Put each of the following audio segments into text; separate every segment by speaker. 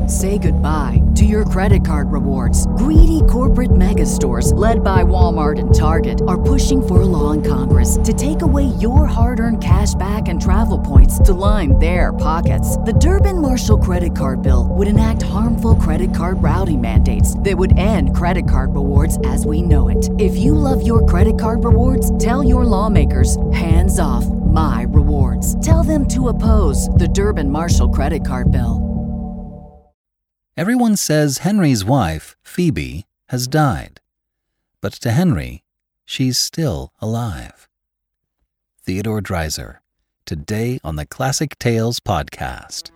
Speaker 1: Say goodbye to your credit card rewards. Greedy corporate mega stores, led by Walmart and Target, are pushing for a law in Congress to take away your hard-earned cash back and travel points to line their pockets. The Durbin-Marshall credit card bill would enact harmful credit card routing mandates that would end credit card rewards as we know it. If you love your credit card rewards, tell your lawmakers, hands off my rewards. Tell them to oppose the Durbin-Marshall credit card bill.
Speaker 2: Everyone says Henry's wife, Phoebe, has died. But to Henry, she's still alive. Theodore Dreiser, today on the Classic Tales podcast.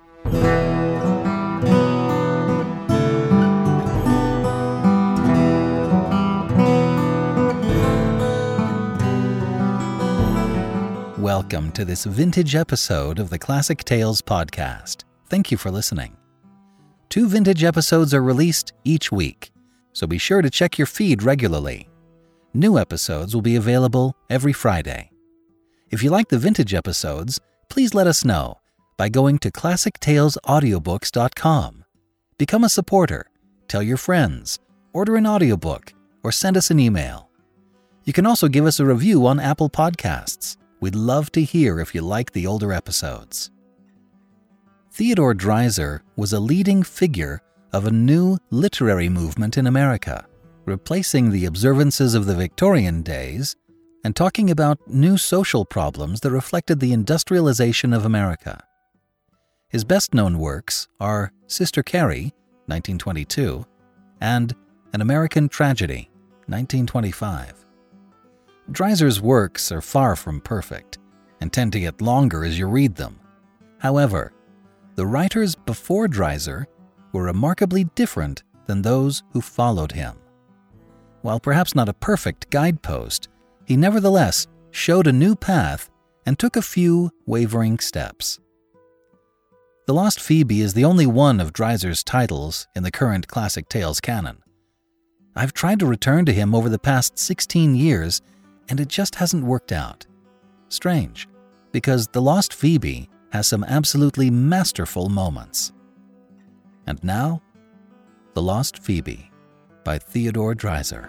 Speaker 2: Welcome to this vintage episode of the Classic Tales podcast. Thank you for listening. 2 vintage episodes are released each week, so be sure to check your feed regularly. New episodes will be available every Friday. If you like the vintage episodes, please let us know by going to ClassicTalesAudiobooks.com. Become a supporter, tell your friends, order an audiobook, or send us an email. You can also give us a review on Apple Podcasts. We'd love to hear if you like the older episodes. Theodore Dreiser was a leading figure of a new literary movement in America, replacing the observances of the Victorian days and talking about new social problems that reflected the industrialization of America. His best-known works are Sister Carrie, 1922, and An American Tragedy, 1925. Dreiser's works are far from perfect and tend to get longer as you read them. However, the writers before Dreiser were remarkably different than those who followed him. While perhaps not a perfect guidepost, he nevertheless showed a new path and took a few wavering steps. The Lost Phoebe is the only one of Dreiser's titles in the current Classic Tales canon. I've tried to return to him over the past 16 years, and it just hasn't worked out. Strange, because The Lost Phoebe has some absolutely masterful moments. And now, The Lost Phoebe by Theodore Dreiser.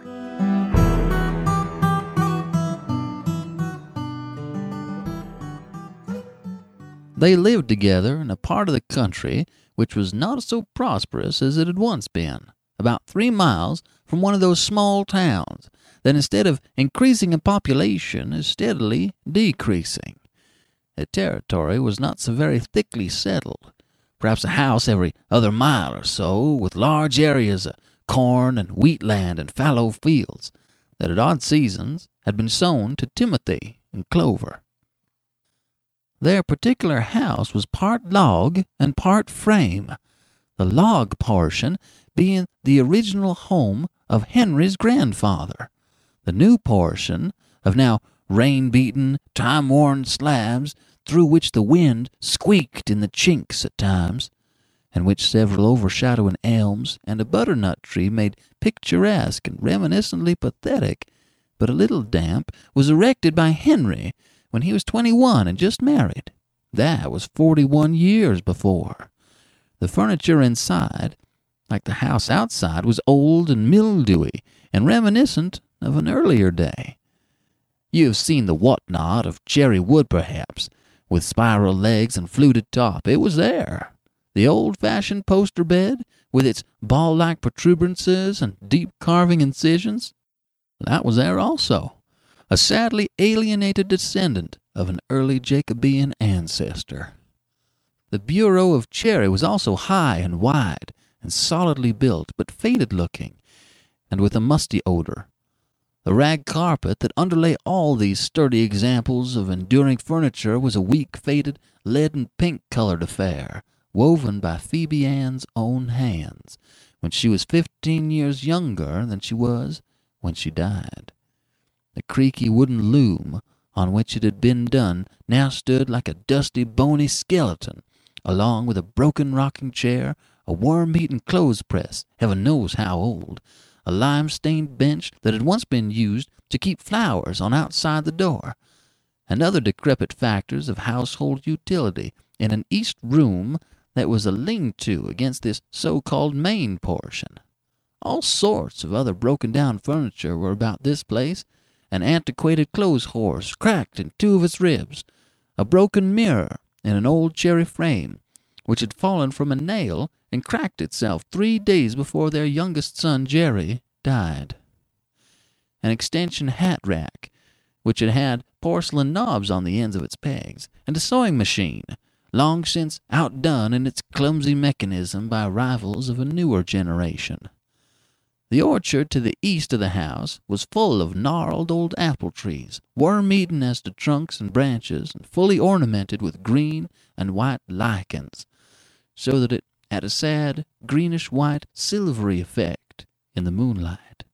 Speaker 3: They lived together in a part of the country which was not so prosperous as it had once been, about 3 miles from one of those small towns that instead of increasing in population is steadily decreasing. The territory was not so very thickly settled, perhaps a house every other mile or so, with large areas of corn and wheat land and fallow fields that at odd seasons had been sown to timothy and clover. Their particular house was part log and part frame, the log portion being the original home of Henry's grandfather, the new portion of now rain-beaten, time-worn slabs through which the wind squeaked in the chinks at times, and which several overshadowing elms and a butternut tree made picturesque and reminiscently pathetic, but a little damp, was erected by Henry when he was 21 and just married. That was 41 years before. The furniture inside, like the house outside, was old and mildewy and reminiscent of an earlier day. You have seen the whatnot of cherry wood, perhaps, with spiral legs and fluted top. It was there. The old-fashioned poster bed, with its ball-like protuberances and deep carving incisions, that was there also, a sadly alienated descendant of an early Jacobean ancestor. The bureau of cherry was also high and wide and solidly built, but faded-looking, and with a musty odor. The rag carpet that underlay all these sturdy examples of enduring furniture was a weak, faded, lead and pink-colored affair, woven by Phoebe Ann's own hands, when she was 15 years younger than she was when she died. The creaky wooden loom on which it had been done now stood like a dusty, bony skeleton, along with a broken rocking chair, a worm-eaten clothes-press, heaven knows how old, a lime-stained bench that had once been used to keep flowers on outside the door, and other decrepit factors of household utility in an east room that was a lean-to against this so-called main portion. All sorts of other broken-down furniture were about this place, an antiquated clothes horse cracked in 2 of its ribs, a broken mirror in an old cherry frame, which had fallen from a nail and cracked itself 3 days before their youngest son, Jerry, died. An extension hat rack, which had had porcelain knobs on the ends of its pegs, and a sewing machine, long since outdone in its clumsy mechanism by rivals of a newer generation. The orchard to the east of the house was full of gnarled old apple trees, worm-eaten as to trunks and branches, and fully ornamented with green and white lichens, so that it had a sad, greenish-white, silvery effect in the moonlight.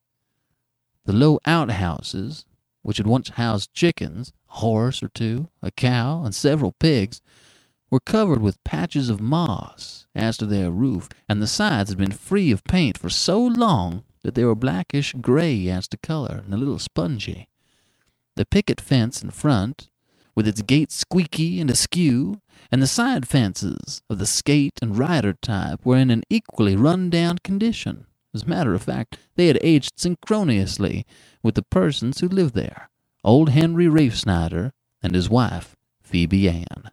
Speaker 3: The low outhouses, which had once housed chickens, a horse or 2, a cow, and several pigs, were covered with patches of moss as to their roof, and the sides had been free of paint for so long that they were blackish-gray as to color and a little spongy. The picket fence in front, with its gate squeaky and askew, and the side fences of the skate and rider type were in an equally run-down condition. As a matter of fact, they had aged synchronously with the persons who lived there, old Henry Reifsnyder and his wife, Phoebe Ann.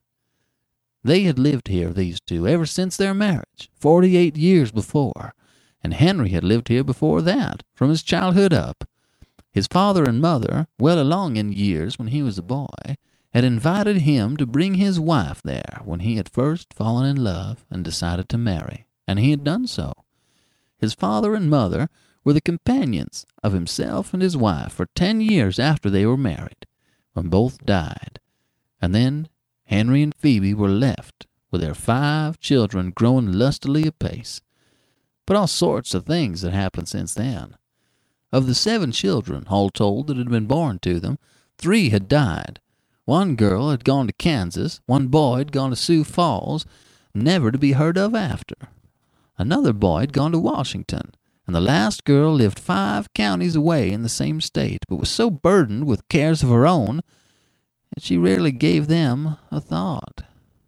Speaker 3: They had lived here, these two, ever since their marriage, 48 years before, and Henry had lived here before that, from his childhood up. His father and mother, well along in years when he was a boy, had invited him to bring his wife there when he had first fallen in love and decided to marry, and he had done so. His father and mother were the companions of himself and his wife for 10 years after they were married, when both died, and then Henry and Phoebe were left with their 5 children growing lustily apace. But all sorts of things had happened since then. Of the 7 children, all told, that had been born to them, 3 had died. 1 girl had gone to Kansas, 1 boy had gone to Sioux Falls, never to be heard of after. Another boy had gone to Washington, and the last girl lived 5 counties away in the same state, but was so burdened with cares of her own that she rarely gave them a thought.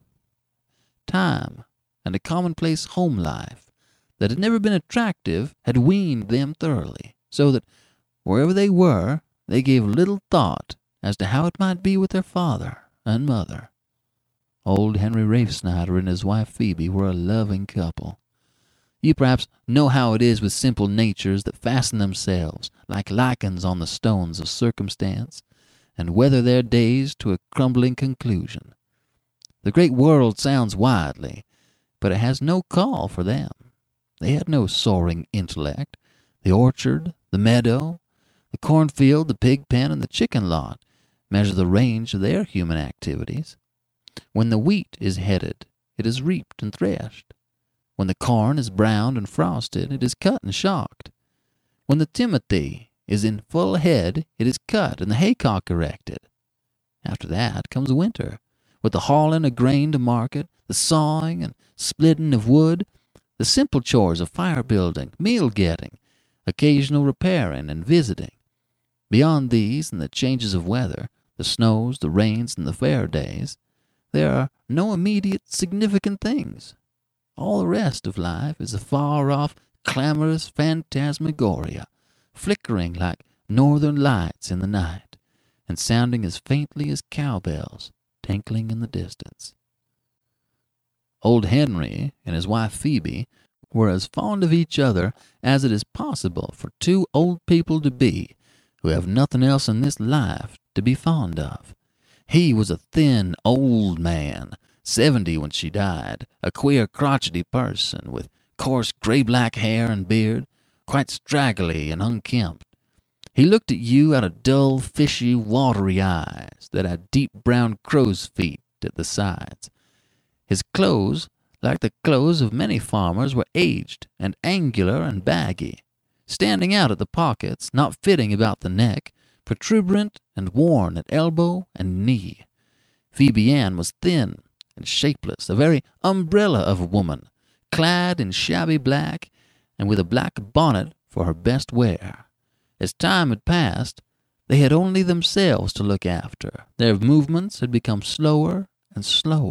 Speaker 3: Time and a commonplace home life that had never been attractive had weaned them thoroughly, so that wherever they were, they gave little thought as to how it might be with their father and mother. Old Henry Reifsnyder and his wife Phoebe were a loving couple. You perhaps know how it is with simple natures that fasten themselves like lichens on the stones of circumstance, and weather their days to a crumbling conclusion. The great world sounds widely, but it has no call for them. They had no soaring intellect. The orchard, the meadow, the cornfield, the pig pen, and the chicken lot measure the range of their human activities. When the wheat is headed, it is reaped and threshed. When the corn is browned and frosted, it is cut and shocked. When the timothy is in full head, it is cut and the haycock erected. After that comes winter, with the hauling of grain to market, the sawing and splitting of wood, the simple chores of fire-building, meal-getting, occasional repairing and visiting. Beyond these and the changes of weather, the snows, the rains, and the fair days, there are no immediate significant things. All the rest of life is a far-off, clamorous phantasmagoria, flickering like northern lights in the night, and sounding as faintly as cowbells tinkling in the distance. Old Henry and his wife Phoebe were as fond of each other as it is possible for 2 old people to be who have nothing else in this life to be fond of. He was a thin old man, 70 when she died, a queer crotchety person with coarse gray-black hair and beard, quite straggly and unkempt. He looked at you out of dull, fishy, watery eyes that had deep brown crow's feet at the sides. His clothes, like the clothes of many farmers, were aged and angular and baggy, standing out at the pockets, not fitting about the neck, protuberant and worn at elbow and knee. Phoebe Ann was thin and shapeless, a very umbrella of a woman, clad in shabby black and with a black bonnet for her best wear. As time had passed, they had only themselves to look after. Their movements had become slower and slower,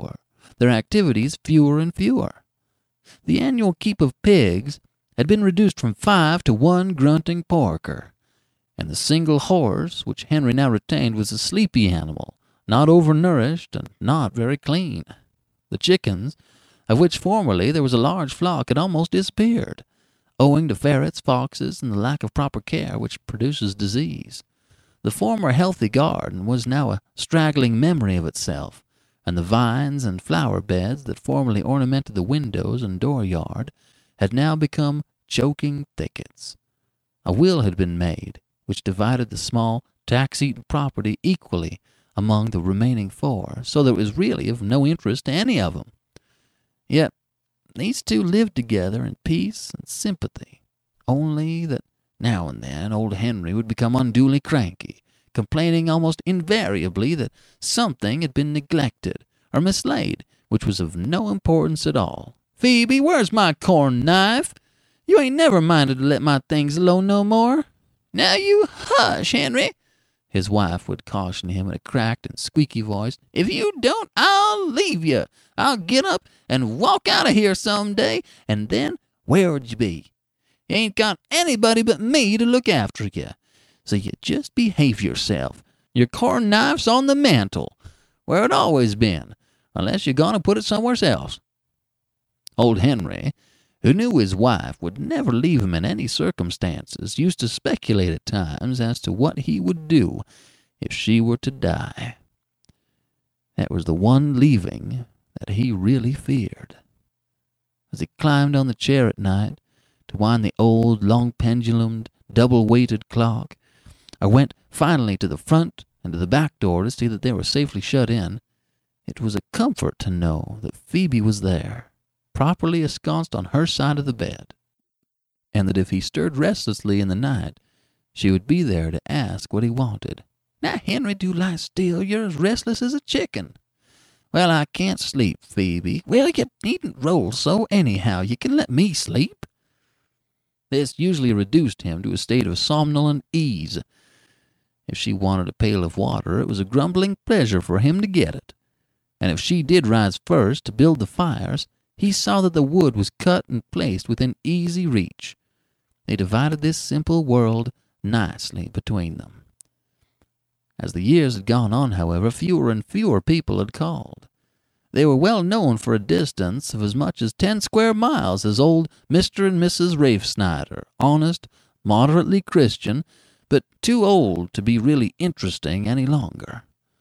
Speaker 3: their activities fewer and fewer. The annual keep of pigs had been reduced from 5 to 1 grunting porker, and the single horse which Henry now retained was a sleepy animal, not overnourished and not very clean. The chickens, of which formerly there was a large flock, had almost disappeared, owing to ferrets, foxes, and the lack of proper care which produces disease. The former healthy garden was now a straggling memory of itself, and the vines and flower beds that formerly ornamented the windows and dooryard had now become choking thickets. A will had been made, which divided the small, tax-eaten property equally among the remaining 4, so that it was really of no interest to any of them. Yet these two lived together in peace and sympathy, only that now and then old Henry would become unduly cranky, complaining almost invariably that something had been neglected or mislaid, which was of no importance at all. "Phoebe, where's my corn knife? You ain't never minded to let my things alone no more." "Now you hush, Henry," his wife would caution him in a cracked and squeaky voice. "If you don't, I'll leave you. I'll get up and walk out of here some day, and then where would you be? You ain't got anybody but me to look after you. So you just behave yourself. Your corn knife's on the mantel, where it always been, unless you're going to put it somewhere else." Old Henry, who knew his wife would never leave him in any circumstances, used to speculate at times as to what he would do if she were to die. That was the one leaving that he really feared. As he climbed on the chair at night to wind the old, long-pendulumed, double-weighted clock, or went finally to the front and to the back door to see that they were safely shut in, it was a comfort to know that Phoebe was there, properly ensconced on her side of the bed, and that if he stirred restlessly in the night, she would be there to ask what he wanted. "Now, Henry, do lie still. You're as restless as a chicken." "Well, I can't sleep, Phoebe." "Well, you needn't roll so anyhow. You can let me sleep." This usually reduced him to a state of somnolent ease. If she wanted a pail of water, it was a grumbling pleasure for him to get it. And if she did rise first to build the fires, he saw that the wood was cut and placed within easy reach. They divided this simple world nicely between them. As the years had gone on, however, fewer and fewer people had called. They were well known for a distance of as much as 10 square miles as old Mr. and Mrs. Rafe Snyder, honest, moderately Christian, but too old to be really interesting any longer.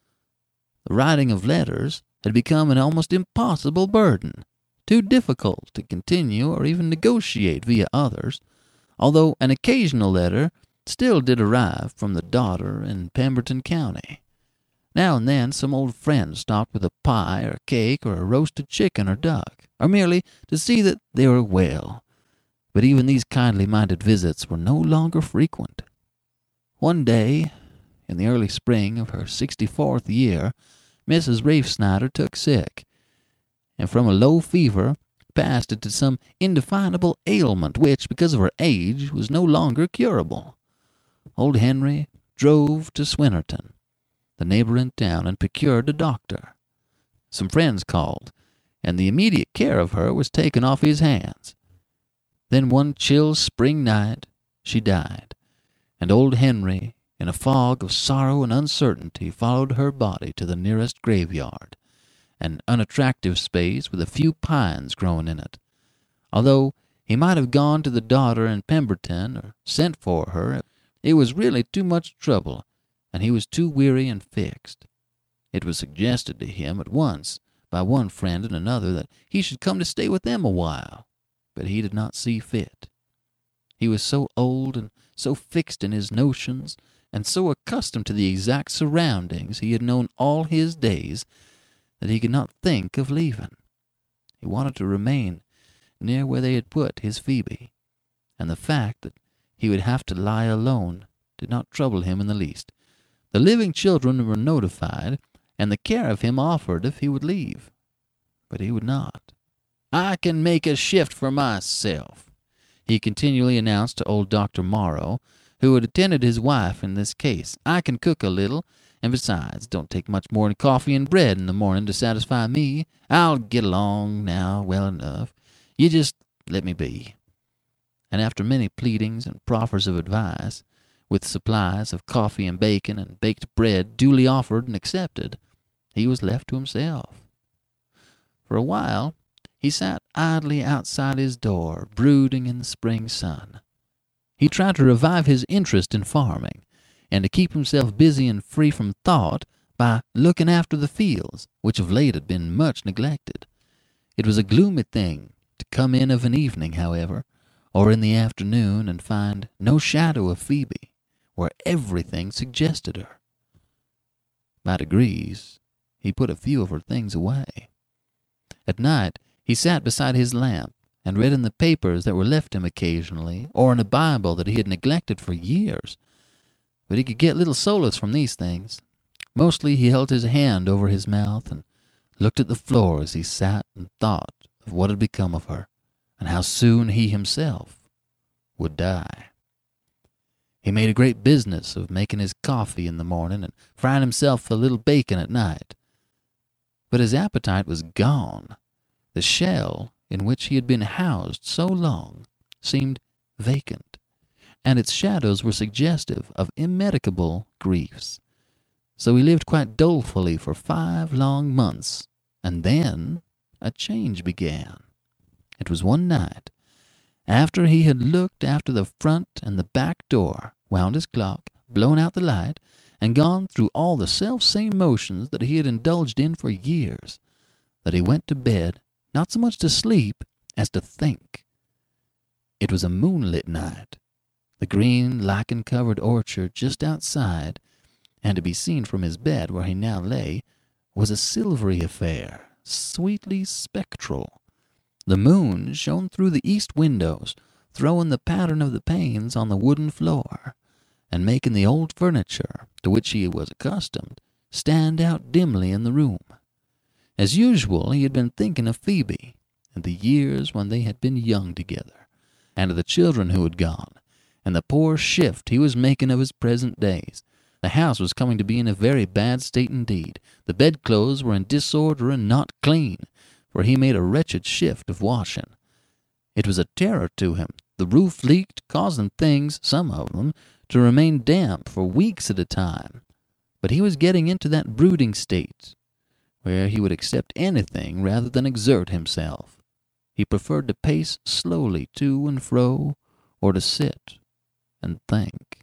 Speaker 3: The writing of letters had become an almost impossible burden, too difficult to continue or even negotiate via others, although an occasional letter still did arrive from the daughter in Pemberton County. Now and then some old friend stopped with a pie or cake or a roasted chicken or duck, or merely to see that they were well. But even these kindly-minded visits were no longer frequent. One day, in the early spring of her 64th year, Mrs. Rafe Snyder took sick, and from a low fever passed into some indefinable ailment which, because of her age, was no longer curable. Old Henry drove to Swinnerton, the neighboring town, and procured a doctor. Some friends called, and the immediate care of her was taken off his hands. Then one chill spring night she died, and old Henry, in a fog of sorrow and uncertainty, followed her body to the nearest graveyard, an unattractive space with a few pines growing in it. Although he might have gone to the daughter in Pemberton or sent for her, it was really too much trouble, and he was too weary and fixed. It was suggested to him at once by one friend and another that he should come to stay with them a while, but he did not see fit. He was so old and so fixed in his notions, and so accustomed to the exact surroundings he had known all his days, that he could not think of leaving. He wanted to remain near where they had put his Phoebe, and the fact that he would have to lie alone did not trouble him in the least. The living children were notified, and the care of him offered if he would leave, but he would not. "I can make a shift for myself," he continually announced to old Dr. Morrow, who had attended his wife in this case. "I can cook a little, And besides, it don't take much more than coffee and bread in the morning to satisfy me. I'll get along now well enough. You just let me be." And after many pleadings and proffers of advice, with supplies of coffee and bacon and baked bread duly offered and accepted, he was left to himself. For a while, he sat idly outside his door, brooding in the spring sun. He tried to revive his interest in farming, and to keep himself busy and free from thought by looking after the fields, which of late had been much neglected. It was a gloomy thing to come in of an evening, however, or in the afternoon, and find no shadow of Phoebe, where everything suggested her. By degrees, he put a few of her things away. At night, he sat beside his lamp and read in the papers that were left him occasionally, or in a Bible that he had neglected for years. But he could get little solace from these things. Mostly he held his hand over his mouth and looked at the floor as he sat and thought of what had become of her, and how soon he himself would die. He made a great business of making his coffee in the morning and frying himself a little bacon at night. But his appetite was gone. The shell in which he had been housed so long seemed vacant, and its shadows were suggestive of immedicable griefs. So he lived quite dolefully for 5 long months, and then a change began. It was one night, after he had looked after the front and the back door, wound his clock, blown out the light, and gone through all the self-same motions that he had indulged in for years, that he went to bed, not so much to sleep as to think. It was a moonlit night. The green, lichen-covered orchard just outside, and to be seen from his bed where he now lay, was a silvery affair, sweetly spectral. The moon shone through the east windows, throwing the pattern of the panes on the wooden floor, and making the old furniture, to which he was accustomed, stand out dimly in the room. As usual, he had been thinking of Phoebe, and the years when they had been young together, and of the children who had gone, and the poor shift he was making of his present days. The house was coming to be in a very bad state indeed. The bedclothes were in disorder and not clean, for he made a wretched shift of washing. It was a terror to him. The roof leaked, causing things, some of them, to remain damp for weeks at a time. But he was getting into that brooding state where he would accept anything rather than exert himself. He preferred to pace slowly to and fro, or to sit and think.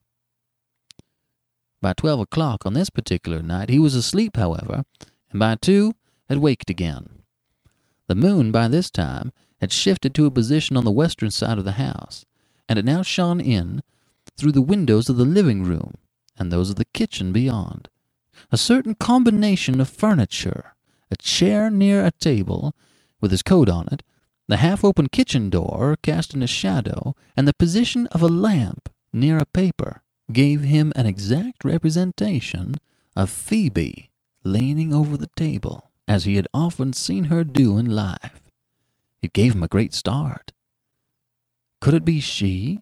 Speaker 3: By 12 o'clock on this particular night he was asleep, however, and by 2 had waked again. The moon, by this time, had shifted to a position on the western side of the house, and it now shone in through the windows of the living room and those of the kitchen beyond. A certain combination of furniture, a chair near a table with his coat on it, the half-open kitchen door casting a shadow, and the position of a lamp near a paper, gave him an exact representation of Phoebe leaning over the table, as he had often seen her do in life. It gave him a great start. Could it be she?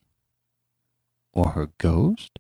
Speaker 3: Or her ghost?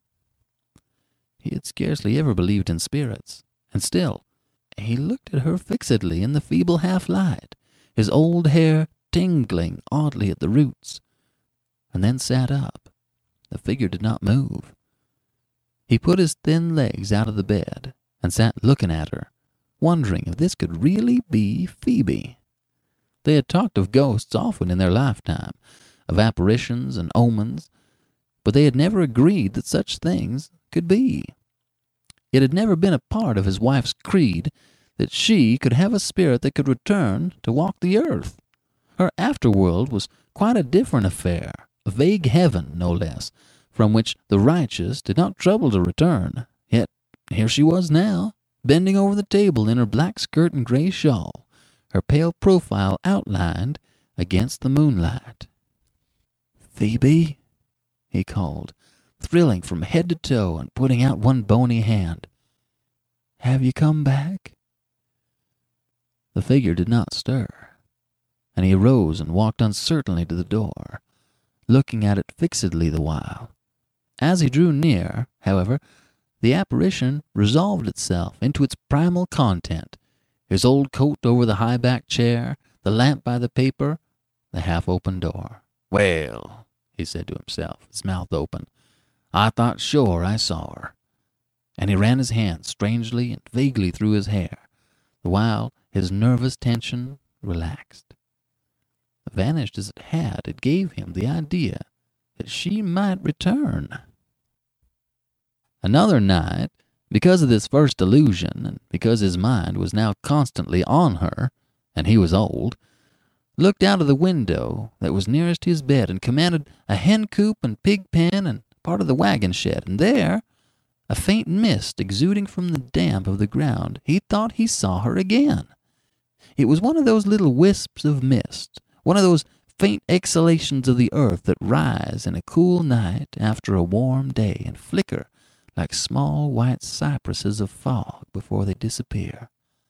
Speaker 3: He had scarcely ever believed in spirits, and still he looked at her fixedly in the feeble half-light, his old hair tingling oddly at the roots, and then sat up. The figure did not move. He put his thin legs out of the bed and sat looking at her, wondering if this could really be Phoebe. They had talked of ghosts often in their lifetime, of apparitions and omens, but they had never agreed that such things could be. It had never been a part of his wife's creed that she could have a spirit that could return to walk the earth. Her afterworld was quite a different affair, a vague heaven, no less, from which the righteous did not trouble to return. Yet here she was now, bending over the table in her black skirt and gray shawl, her pale profile outlined against the moonlight. "Phoebe," he called, thrilling from head to toe and putting out one bony hand. "Have you come back?" The figure did not stir, and he arose and walked uncertainly to the door, looking at it fixedly the while. As he drew near, however, the apparition resolved itself into its primal content. His old coat over the high-backed chair, the lamp by the paper, the half-open door. "Well," he said to himself, his mouth open, "I thought sure I saw her." And he ran his hand strangely and vaguely through his hair, the while his nervous tension relaxed. Vanished as it had, it gave him the idea that she might return. Another night, because of this first illusion, and because his mind was now constantly on her, and he was old, looked out of the window that was nearest his bed and commanded a hen coop and pig pen and part of the wagon shed, and there, a faint mist exuding from the damp of the ground, he thought he saw her again. It was one of those little wisps of mist, one of those faint exhalations of the earth that rise in a cool night after a warm day and flicker like small white cypresses of fog before they disappear.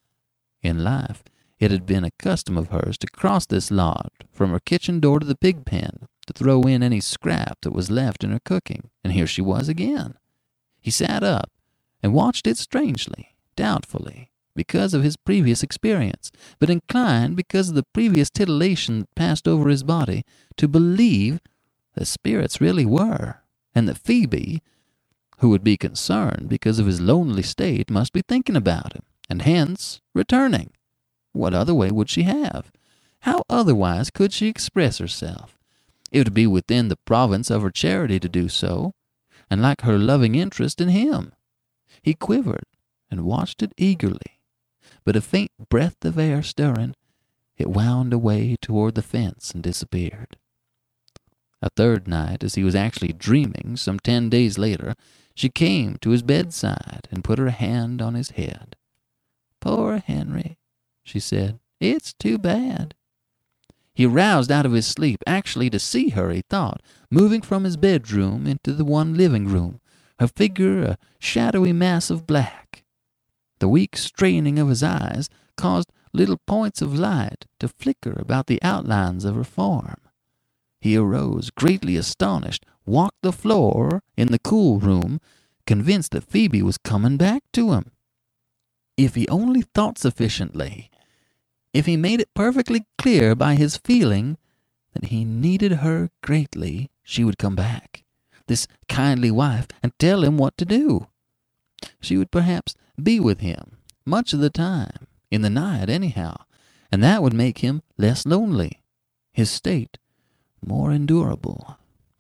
Speaker 3: In life, it had been a custom of hers to cross this lot from her kitchen door to the pig pen, to throw in any scrap that was left in her cooking, and here she was again. He sat up and watched it strangely, doubtfully, because of his previous experience, but inclined, because of the previous titillation that passed over his body, to believe that spirits really were, and that Phoebe, who would be concerned because of his lonely state, must be thinking about him, and hence returning. What other way would she have? How otherwise could she express herself? It would be within the province of her charity to do so, and like her loving interest in him. He quivered and watched it eagerly, but a faint breath of air stirring, it wound away toward the fence and disappeared. A third night, as he was actually dreaming, some 10 days later, she came to his bedside and put her hand on his head. "Poor Henry," she said, "it's too bad." He roused out of his sleep, actually to see her, he thought, moving from his bedroom into the one living room, her figure a shadowy mass of black. The weak straining of his eyes caused little points of light to flicker about the outlines of her form. He arose, greatly astonished, walked the floor in the cool room, convinced that Phoebe was coming back to him. If he only thought sufficiently, if he made it perfectly clear by his feeling that he needed her greatly, she would come back, this kindly wife, and tell him what to do. She would perhaps be with him much of the time, in the night anyhow, and that would make him less lonely, his state more endurable.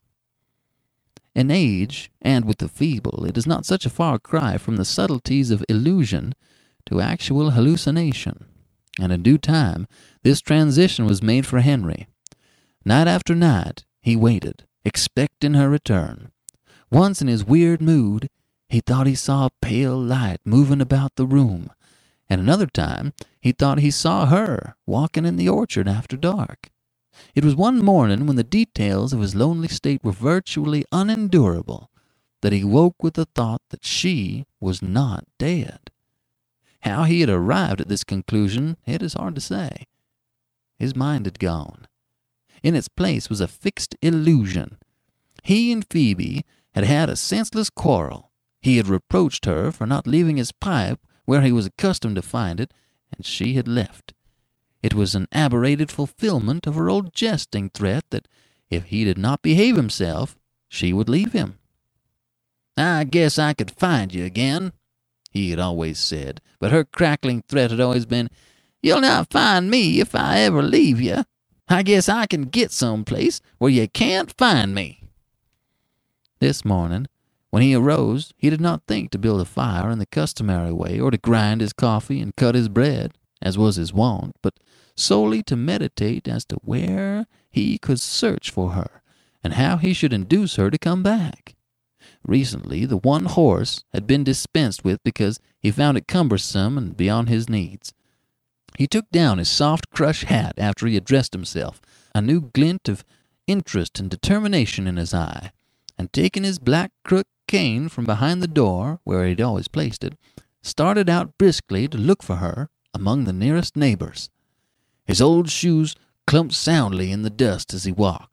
Speaker 3: In age, and with the feeble, it is not such a far cry from the subtleties of illusion to actual hallucination, and in due time this transition was made for Henry. Night after night he waited, expecting her return. Once in his weird mood, he thought he saw a pale light moving about the room, and another time he thought he saw her walking in the orchard after dark. It was one morning when the details of his lonely state were virtually unendurable that he woke with the thought that she was not dead. How he had arrived at this conclusion, it is hard to say. His mind had gone. In its place was a fixed illusion. He and Phoebe had had a senseless quarrel. He had reproached her for not leaving his pipe where he was accustomed to find it, and she had left. It was an aberrated fulfillment of her old jesting threat that if he did not behave himself, she would leave him. "I guess I could find you again," he had always said, but her crackling threat had always been, "You'll not find me if I ever leave you. I guess I can get someplace where you can't find me." This morning, when he arose, he did not think to build a fire in the customary way or to grind his coffee and cut his bread, as was his wont, but solely to meditate as to where he could search for her and how he should induce her to come back. Recently, the one horse had been dispensed with because he found it cumbersome and beyond his needs. He took down his soft crush hat after he had dressed himself, a new glint of interest and determination in his eye, and taking his black crook cane from behind the door, where he had always placed it, started out briskly to look for her among the nearest neighbors. His old shoes clumped soundly in the dust as he walked,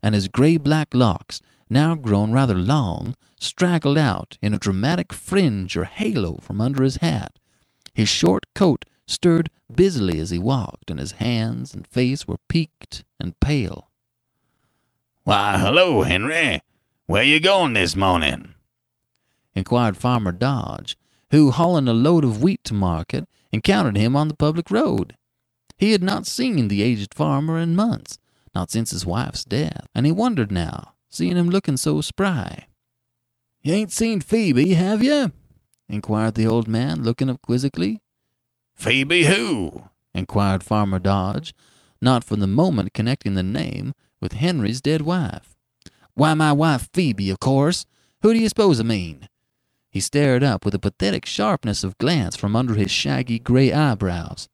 Speaker 3: and his gray-black locks, now grown rather long, straggled out in a dramatic fringe or halo from under his hat. His short coat stirred busily as he walked, and his hands and face were peaked and pale.
Speaker 4: "Why, hello, Henry. Where you going this morning?"
Speaker 3: inquired Farmer Dodge, who, hauling a load of wheat to market, encountered him on the public road. He had not seen the aged farmer in months, not since his wife's death, and he wondered now, seeing him looking so spry. "You ain't seen Phoebe, have you?" inquired the old man, looking up quizzically.
Speaker 4: "Phoebe who?"
Speaker 3: inquired Farmer Dodge, not for the moment connecting the name with Henry's dead wife. "Why, my wife Phoebe, of course. Who do you suppose I mean?" He stared up with a pathetic sharpness of glance from under his shaggy gray eyebrows.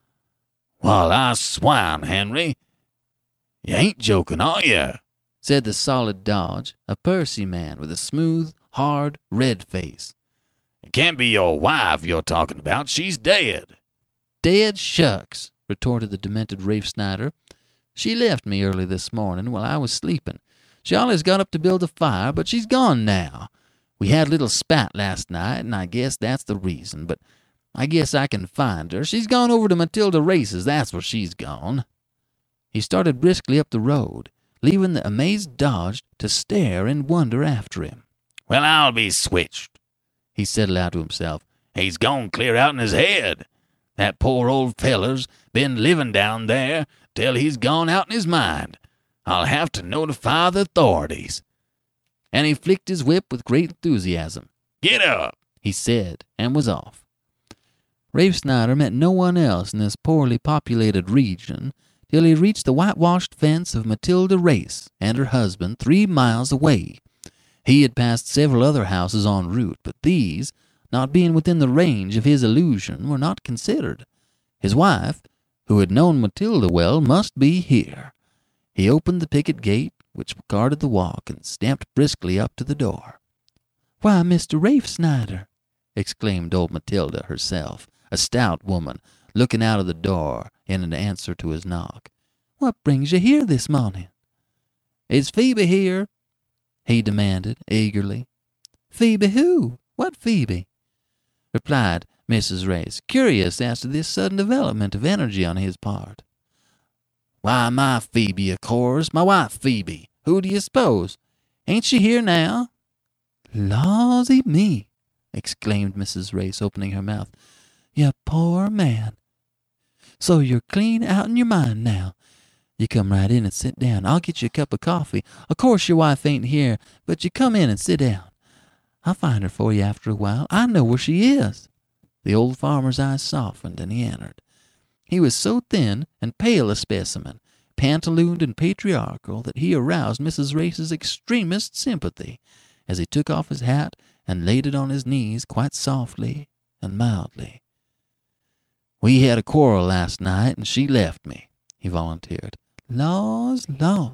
Speaker 4: "Well, I swan, Henry. You ain't joking, are you?"
Speaker 3: said the solid Dodge, a pursy man with a smooth, hard, red face.
Speaker 4: "It can't be your wife you're talking about. She's dead."
Speaker 3: "Dead shucks," retorted the demented Rafe Snyder. "She left me early this morning while I was sleeping. She always got up to build a fire, but she's gone now. We had a little spat last night, and I guess that's the reason, but I guess I can find her. She's gone over to Matilda Race's, that's where she's gone." He started briskly up the road, leaving the amazed Dodge to stare in wonder after him.
Speaker 4: "Well, I'll be switched,"
Speaker 3: he said aloud to himself.
Speaker 4: "He's gone clear out in his head. That poor old feller's been living down there till he's gone out in his mind. I'll have to notify the authorities."
Speaker 3: And he flicked his whip with great enthusiasm.
Speaker 4: "Get up,"
Speaker 3: he said, and was off. Rafe Snyder met no one else in this poorly populated region till he reached the whitewashed fence of Matilda Race and her husband 3 miles away. He had passed several other houses en route, but these, not being within the range of his illusion, were not considered. His wife, who had known Matilda well, must be here. He opened the picket gate, which guarded the walk, and stamped briskly up to the door. "Why, Mr. Rafe Snyder," exclaimed old Matilda herself, a stout woman, looking out of the door in answer to his knock. "What brings you here this morning?" "Is Phoebe here?" he demanded eagerly. "Phoebe who? What Phoebe?" replied Mrs. Race, curious as to this sudden development of energy on his part.
Speaker 4: "Why, my Phoebe, of course. My wife Phoebe. Who do you suppose? Ain't she here now?"
Speaker 3: "Lawsy me!" exclaimed Mrs. Race, opening her mouth. "You poor man. So you're clean out in your mind now. You come right in and sit down. I'll get you a cup of coffee. Of course your wife ain't here, but you come in and sit down. I'll find her for you after a while. I know where she is." The old farmer's eyes softened, and he entered. He was so thin and pale a specimen, pantalooned and patriarchal, that he aroused Mrs. Race's extremest sympathy as he took off his hat and laid it on his knees quite softly and mildly. "We had a quarrel last night, and she left me," he volunteered. "Laws,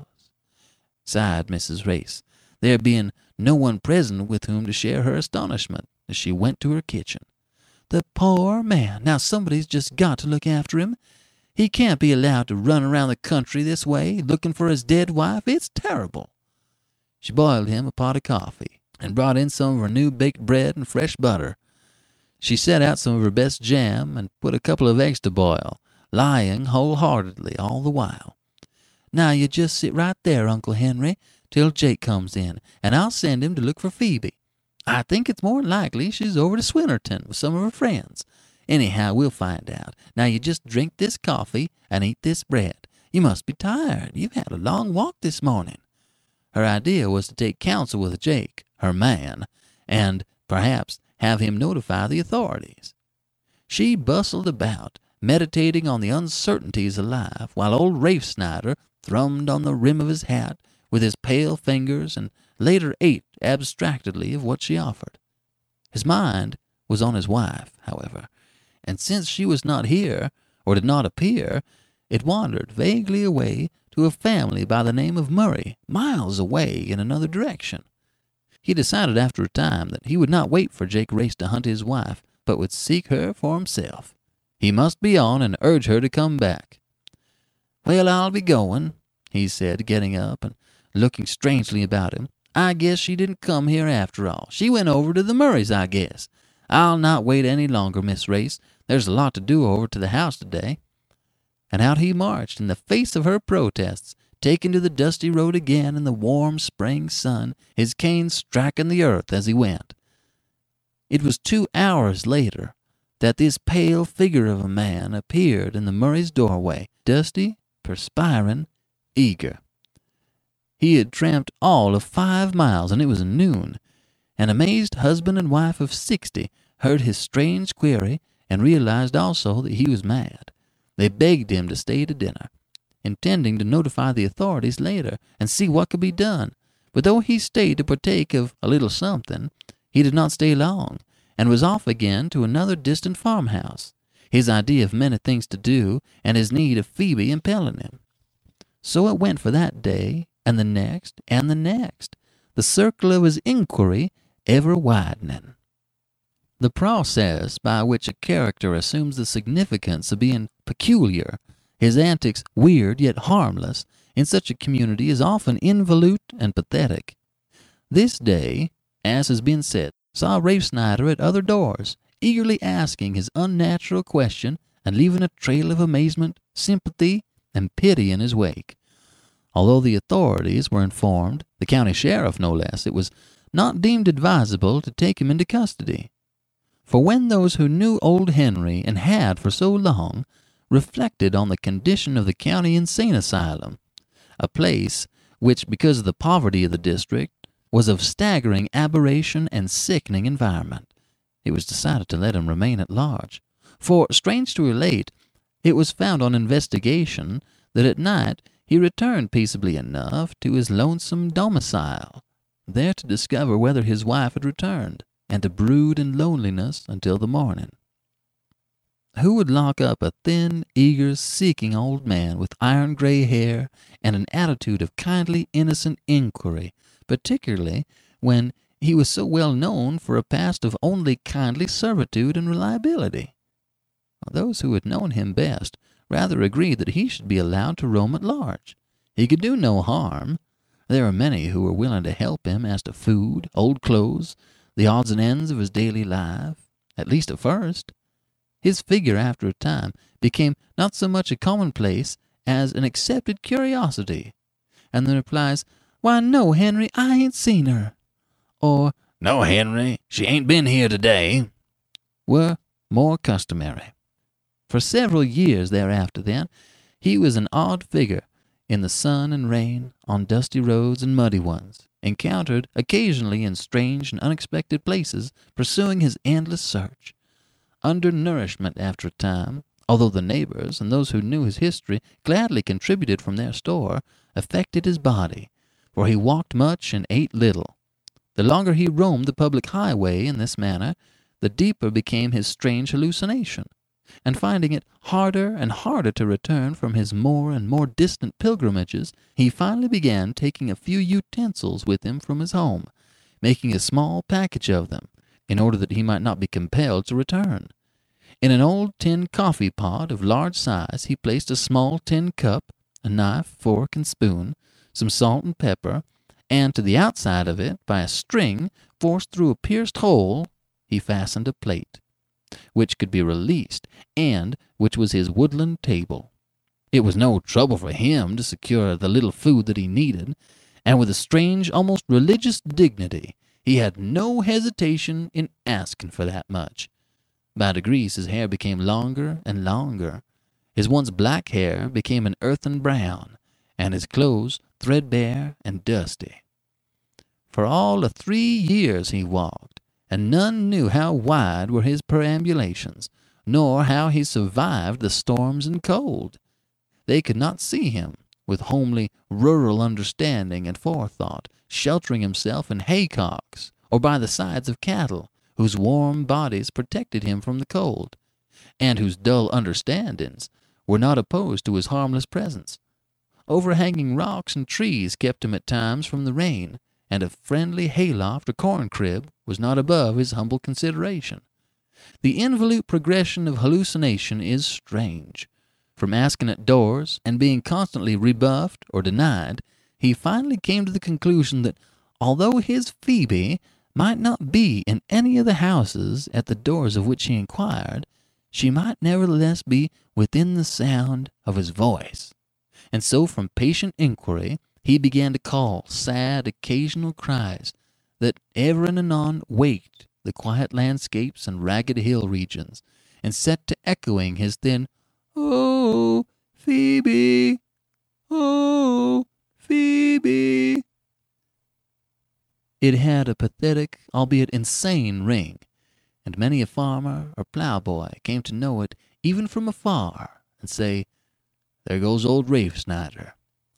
Speaker 3: sighed Mrs. Race, there being no one present with whom to share her astonishment as she went to her kitchen. "The poor man! Now somebody's just got to look after him. He can't be allowed to run around the country this way, looking for his dead wife. It's terrible." She boiled him a pot of coffee and brought in some of her new baked bread and fresh butter. She set out some of her best jam and put a couple of eggs to boil, lying wholeheartedly all the while. "Now you just sit right there, Uncle Henry, till Jake comes in, and I'll send him to look for Phoebe. I think it's more likely she's over to Swinnerton with some of her friends. Anyhow, we'll find out. Now you just drink this coffee and eat this bread. You must be tired. You've had a long walk this morning." Her idea was to take counsel with Jake, her man, and perhaps have him notify the authorities. She bustled about, meditating on the uncertainties of life, while old Rafe Snyder thrummed on the rim of his hat with his pale fingers and later ate abstractedly of what she offered. His mind was on his wife, however, and since she was not here, or did not appear, it wandered vaguely away to a family by the name of Murray, miles away in another direction. He decided after a time that he would not wait for Jake Race to hunt his wife, but would seek her for himself. He must be on and urge her to come back. "Well, I'll be going," he said, getting up and looking strangely about him. "I guess she didn't come here after all. She went over to the Murrays, I guess. I'll not wait any longer, Miss Race. There's a lot to do over to the house today." And out he marched in the face of her protests, taking to the dusty road again in the warm spring sun, his cane striking the earth as he went. It was 2 hours later that this pale figure of a man appeared in the Murray's doorway, dusty, perspiring, eager. He had tramped all of 5 miles, and it was noon. An amazed husband and wife of 60 heard his strange query and realized also that he was mad. They begged him to stay to dinner, intending to notify the authorities later and see what could be done. But though he stayed to partake of a little something, he did not stay long, and was off again to another distant farmhouse, his idea of many things to do and his need of Phoebe impelling him. So it went for that day, and the next, and the next, the circle of his inquiry ever widening. The process by which a character assumes the significance of being peculiar, his antics weird yet harmless, in such a community is often involute and pathetic. This day, as has been said, saw Rafe Snyder at other doors, eagerly asking his unnatural question and leaving a trail of amazement, sympathy, and pity in his wake. Although the authorities were informed, the county sheriff no less, it was not deemed advisable to take him into custody. For when those who knew old Henry, and had for so long, reflected on the condition of the county insane asylum, a place which, because of the poverty of the district, was of staggering aberration and sickening environment, it was decided to let him remain at large. For, strange to relate, it was found on investigation that at night he returned peaceably enough to his lonesome domicile, there to discover whether his wife had returned, and to brood in loneliness until the morning. Who would lock up a thin, eager, seeking old man with iron-gray hair and an attitude of kindly, innocent inquiry, particularly when he was so well known for a past of only kindly servitude and reliability? Those who had known him best rather agreed that he should be allowed to roam at large. He could do no harm. There were many who were willing to help him as to food, old clothes, the odds and ends of his daily life, at least at first. His figure, after a time, became not so much a commonplace as an accepted curiosity, and the replies, "Why, no, Henry, I ain't seen her," or
Speaker 4: "No, Henry, she ain't been here today,"
Speaker 3: were more customary. For several years thereafter, then, he was an odd figure in the sun and rain, on dusty roads and muddy ones, encountered occasionally in strange and unexpected places, pursuing his endless search. Undernourishment after a time, although the neighbors and those who knew his history gladly contributed from their store, affected his body, for he walked much and ate little. The longer he roamed the public highway in this manner, the deeper became his strange hallucination, and finding it harder and harder to return from his more and more distant pilgrimages, he finally began taking a few utensils with him from his home, making a small package of them, in order that he might not be compelled to return. In an old tin coffee pot of large size he placed a small tin cup, a knife, fork, and spoon, some salt and pepper, and to the outside of it, by a string forced through a pierced hole, he fastened a plate, which could be released, and which was his woodland table. It was no trouble for him to secure the little food that he needed, and with a strange, almost religious dignity, he had no hesitation in asking for that much. By degrees his hair became longer and longer. His once black hair became an earthen brown, and his clothes threadbare and dusty. For all of 3 years he walked, and none knew how wide were his perambulations, nor how he survived the storms and cold. They could not see him, with homely rural understanding and forethought, sheltering himself in haycocks or by the sides of cattle, whose warm bodies protected him from the cold, and whose dull understandings were not opposed to his harmless presence. Overhanging rocks and trees kept him at times from the rain, and a friendly hayloft or corn crib was not above his humble consideration. The involute progression of hallucination is strange. From asking at doors and being constantly rebuffed or denied, he finally came to the conclusion that although his Phoebe might not be in any of the houses at the doors of which he inquired, she might nevertheless be within the sound of his voice. And so from patient inquiry he began to call sad occasional cries that ever and anon waked the quiet landscapes and ragged hill regions, and set to echoing his thin, "Oh, Phoebe! Oh, Phoebe!" It had a pathetic, albeit insane, ring, and many a farmer or ploughboy came to know it even from afar, and say, "There goes old Rafe Snyder."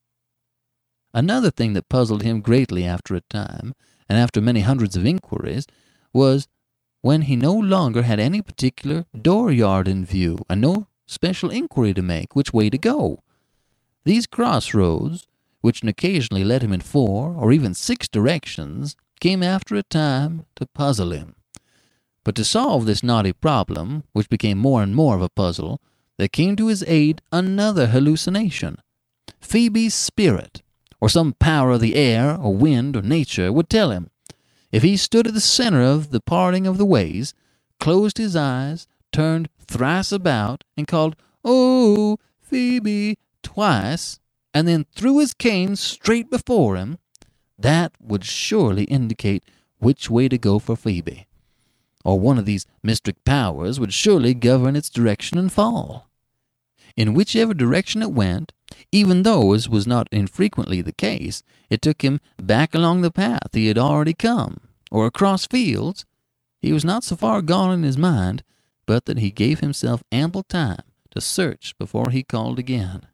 Speaker 3: Another thing that puzzled him greatly after a time, and after many hundreds of inquiries, was when he no longer had any particular dooryard in view, and no special inquiry to make which way to go. These crossroads, which occasionally led him in 4 or even 6 directions, came after a time to puzzle him. But to solve this knotty problem, which became more and more of a puzzle, there came to his aid another hallucination. Phoebe's spirit, or some power of the air or wind or nature, would tell him, if he stood at the center of the parting of the ways, closed his eyes, turned thrice about, and called, "Oh, Phoebe," twice, and then threw his cane straight before him, that would surely indicate which way to go for Phoebe. Or one of these mystic powers would surely govern its direction and fall. In whichever direction it went, even though, as was not infrequently the case, it took him back along the path he had already come, or across fields, he was not so far gone in his mind but that he gave himself ample time to search before he called again.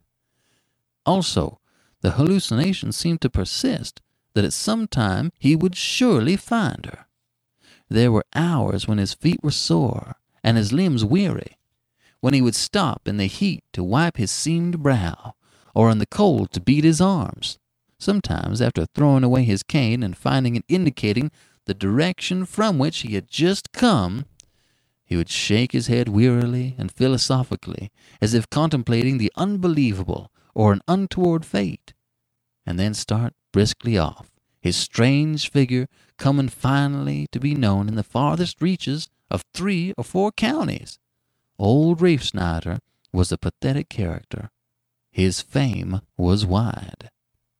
Speaker 3: Also, the hallucination seemed to persist that at some time he would surely find her. There were hours when his feet were sore and his limbs weary, when he would stop in the heat to wipe his seamed brow, or in the cold to beat his arms. Sometimes, after throwing away his cane and finding it indicating the direction from which he had just come, he would shake his head wearily and philosophically, as if contemplating the unbelievable or an untoward fate, and then start briskly off, his strange figure coming finally to be known in the farthest reaches of 3 or 4 counties. Old Rafe Snyder was a pathetic character. His fame was wide.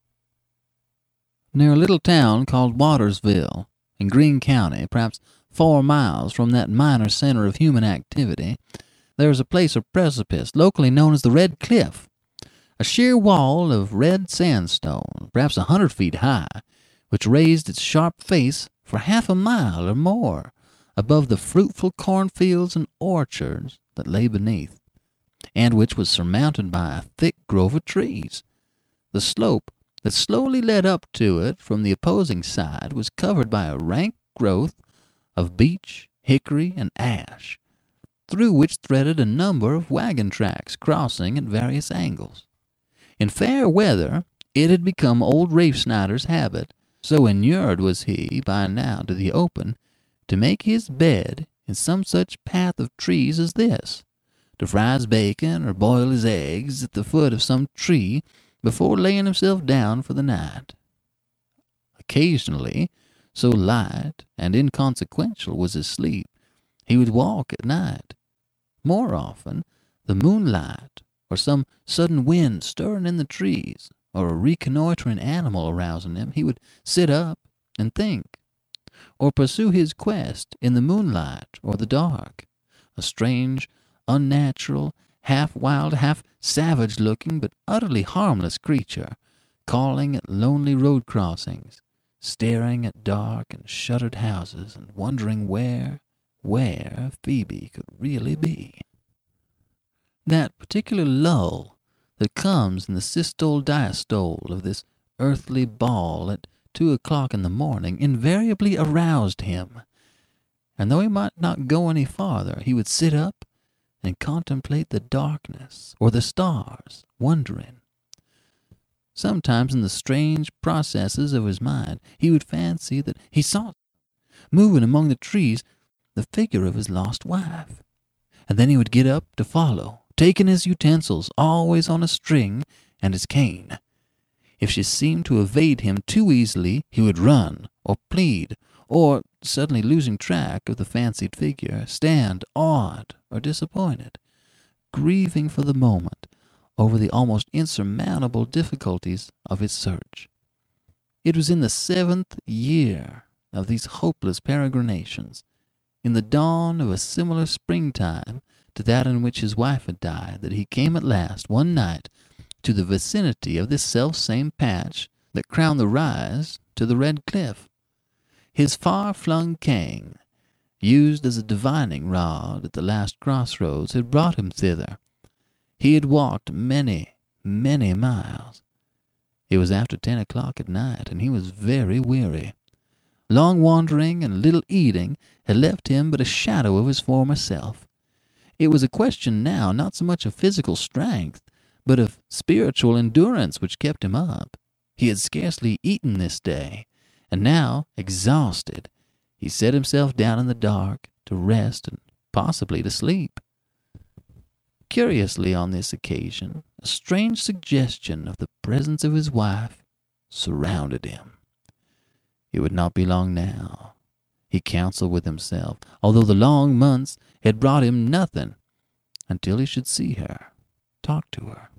Speaker 3: Near a little town called Watersville, in Greene County, perhaps 4 miles from that minor center of human activity, there is a place of precipice locally known as the Red Cliff, a sheer wall of red sandstone, perhaps 100 feet high, which raised its sharp face for half a mile or more above the fruitful cornfields and orchards that lay beneath, and which was surmounted by a thick grove of trees. The slope that slowly led up to it from the opposing side was covered by a rank growth of beech, hickory, and ash, through which threaded a number of wagon tracks crossing at various angles. In fair weather it had become old Rafe Snyder's habit, so inured was he by now to the open, to make his bed in some such path of trees as this, to fry his bacon or boil his eggs at the foot of some tree before laying himself down for the night. Occasionally, so light and inconsequential was his sleep, he would walk at night. More often, the moonlight, or some sudden wind stirring in the trees, or a reconnoitering animal arousing him, he would sit up and think, or pursue his quest in the moonlight or the dark, a strange, unnatural, half-wild, half-savage-looking, but utterly harmless creature, calling at lonely road crossings, staring at dark and shuttered houses, and wondering where Phoebe could really be. That particular lull that comes in the systole-diastole of this earthly ball at 2 o'clock in the morning invariably aroused him, and though he might not go any farther, he would sit up and contemplate the darkness or the stars, wondering. Sometimes in the strange processes of his mind he would fancy that he saw, moving among the trees, the figure of his lost wife, and then he would get up to follow, taking his utensils always on a string and his cane. If she seemed to evade him too easily, he would run, or plead, or, suddenly losing track of the fancied figure, stand awed or disappointed, grieving for the moment over the almost insurmountable difficulties of his search. It was in the 7th year of these hopeless peregrinations, in the dawn of a similar springtime to that in which his wife had died, that he came at last, one night, to the vicinity of this self-same patch that crowned the rise to the Red Cliff. His far-flung cane, used as a divining rod at the last crossroads, had brought him thither. He had walked many, many miles. It was after 10 o'clock at night, and he was very weary. Long wandering and little eating had left him but a shadow of his former self. It was a question now not so much of physical strength, but of spiritual endurance which kept him up. He had scarcely eaten this day, and now, exhausted, he set himself down in the dark to rest and possibly to sleep. Curiously, on this occasion, a strange suggestion of the presence of his wife surrounded him. It would not be long now, he counseled with himself, although the long months had brought him nothing, until he should see her, talk to her.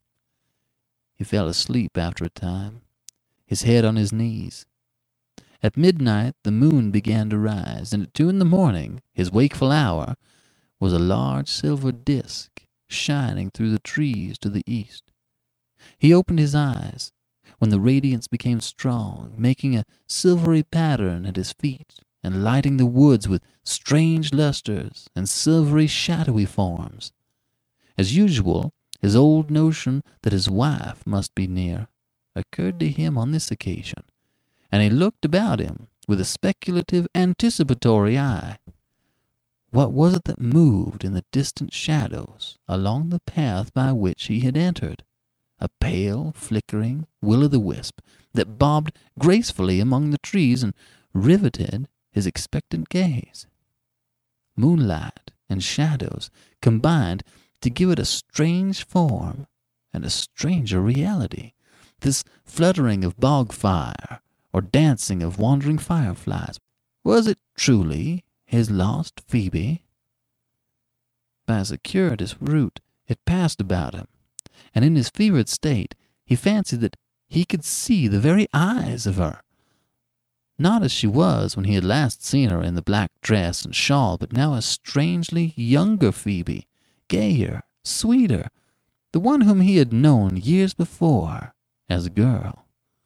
Speaker 3: He fell asleep after a time, his head on his knees. At midnight the moon began to rise, and at 2 a.m, his wakeful hour, was a large silver disk shining through the trees to the east. He opened his eyes, when the radiance became strong, making a silvery pattern at his feet, and lighting the woods with strange lustres and silvery shadowy forms. As usual, his old notion that his wife must be near occurred to him on this occasion, and he looked about him with a speculative, anticipatory eye. What was it that moved in the distant shadows along the path by which he had entered? A pale, flickering will-o'-the-wisp that bobbed gracefully among the trees and riveted his expectant gaze. Moonlight and shadows combined to give it a strange form and a stranger reality. This fluttering of bog fire or dancing of wandering fireflies, was it truly his lost Phoebe? By a circuitous route it passed about him, and in his fevered state he fancied that he could see the very eyes of her. Not as she was when he had last seen her in the black dress and shawl, but now a strangely younger Phoebe, gayer, sweeter, the one whom he had known years before as a girl.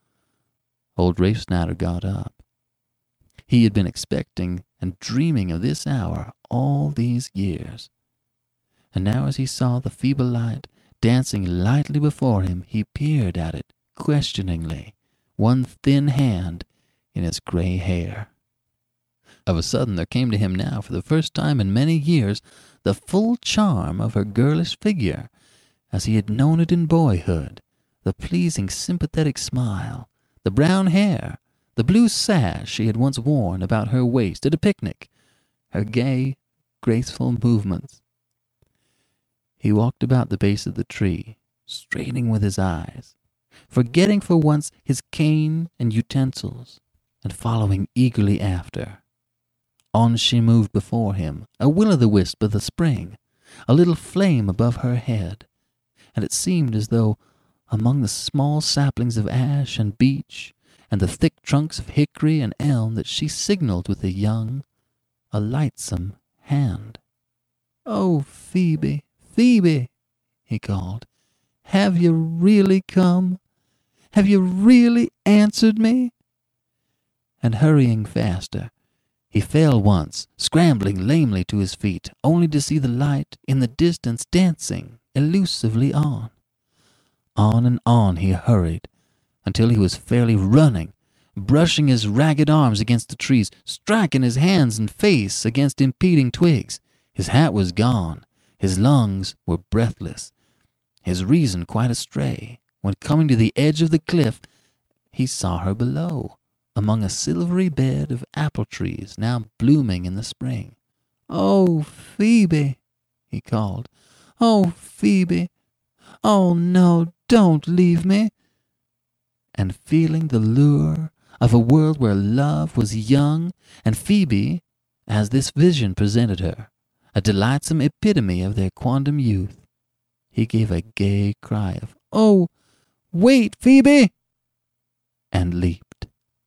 Speaker 3: Old Rafe Snyder got up. He had been expecting and dreaming of this hour all these years. And now as he saw the feeble light dancing lightly before him, he peered at it questioningly, one thin hand in his gray hair. Of a sudden there came to him now, for the first time in many years, the full charm of her girlish figure, as he had known it in boyhood, the pleasing sympathetic smile, the brown hair, the blue sash she had once worn about her waist at a picnic, her gay, graceful movements. He walked about the base of the tree, straining with his eyes, forgetting for once his cane and utensils, and following eagerly after. On she moved before him, a will-o'-the-wisp of the spring, a little flame above her head, and it seemed as though among the small saplings of ash and beech and the thick trunks of hickory and elm that she signaled with a young, a lightsome hand. "Oh, Phoebe, Phoebe," he called, "have you really come? Have you really answered me?" And hurrying faster, he fell once, scrambling lamely to his feet, only to see the light in the distance dancing elusively on. On and on he hurried, until he was fairly running, brushing his ragged arms against the trees, striking his hands and face against impeding twigs. His hat was gone, his lungs were breathless, his reason quite astray, when coming to the edge of the cliff, he saw her below, among a silvery bed of apple trees now blooming in the spring. "Oh, Phoebe," he called. "Oh, Phoebe. Oh, no, don't leave me." and feeling the lure of a world where love was young, and Phoebe, as this vision presented her, a delightsome epitome of their quondam youth, he gave a gay cry of, "Oh, wait, Phoebe!" and leaped.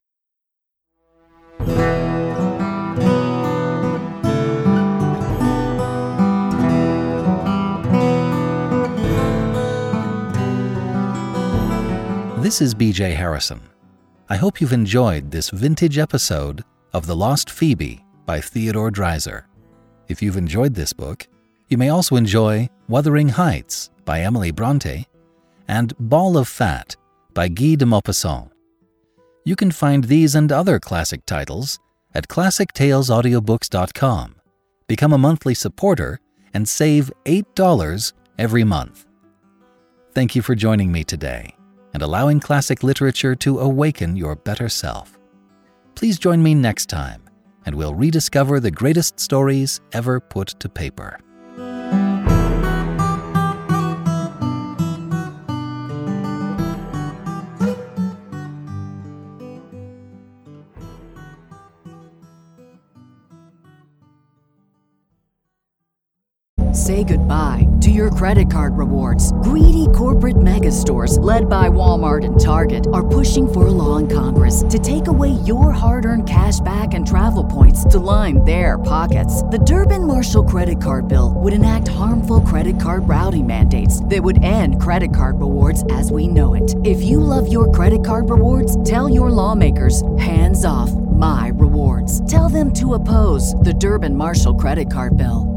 Speaker 2: This is BJ Harrison. I hope you've enjoyed this vintage episode of The Lost Phoebe by Theodore Dreiser. If you've enjoyed this book, you may also enjoy Wuthering Heights by Emily Bronte and Ball of Fat by Guy de Maupassant. You can find these and other classic titles at ClassicTalesAudiobooks.com. Become a monthly supporter and save $8 every month. Thank you for joining me today and allowing classic literature to awaken your better self. Please join me next time, and we'll rediscover the greatest stories ever put to paper.
Speaker 1: Say goodbye to your credit card rewards. Greedy corporate mega stores, led by Walmart and Target, are pushing for a law in Congress to take away your hard-earned cash back and travel points to line their pockets. The Durbin-Marshall credit card bill would enact harmful credit card routing mandates that would end credit card rewards as we know it. If you love your credit card rewards, tell your lawmakers, hands off my rewards. Tell them to oppose the Durbin-Marshall credit card bill.